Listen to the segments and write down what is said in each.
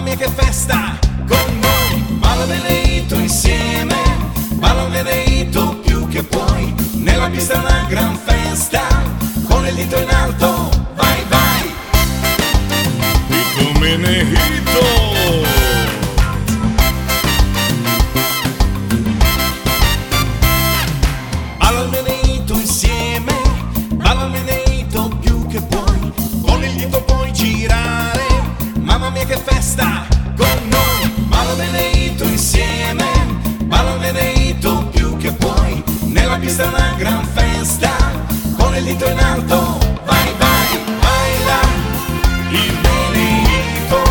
mia che festa con noi, ballo Veneto insieme, ballo Veneto più che puoi, nella pista una gran festa, con il dito in alto, vai vai. Dito Menehito. Ballo il Veneto insieme, ballo il Veneto più che puoi, con il dito puoi girare, mamma mia che festa con noi, ballo Veneto insieme, ballo il Veneto più che puoi, nella pista una gran festa, con il dito in alto, vai vai, baila il Veneto,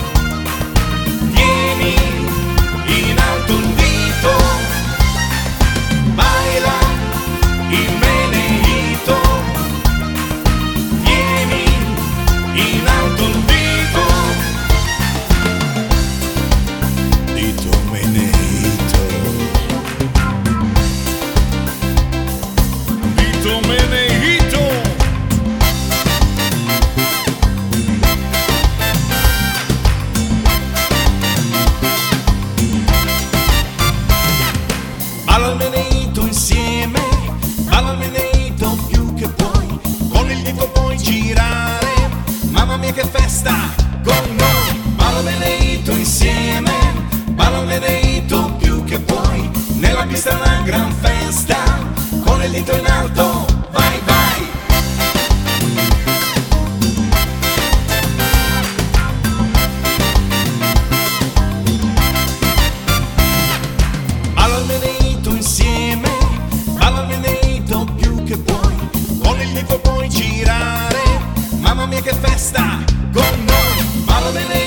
tieni in alto il dito, baila il Veneto, tieni in alto il dito, Dito Menehito. Dito Menehito. ballo il Veneto insieme, ballo il Veneto più che puoi, con il dito puoi girare, mamma mia che festa con noi, ballo il Veneto insieme, ballo il Veneto più che puoi, nella pista una gran festa, con il dito in alto, vai vai. Ballo il Veneto insieme, ballo il Veneto più che puoi, con il dito puoi girare, mamma mia che festa con noi, ballo il Veneto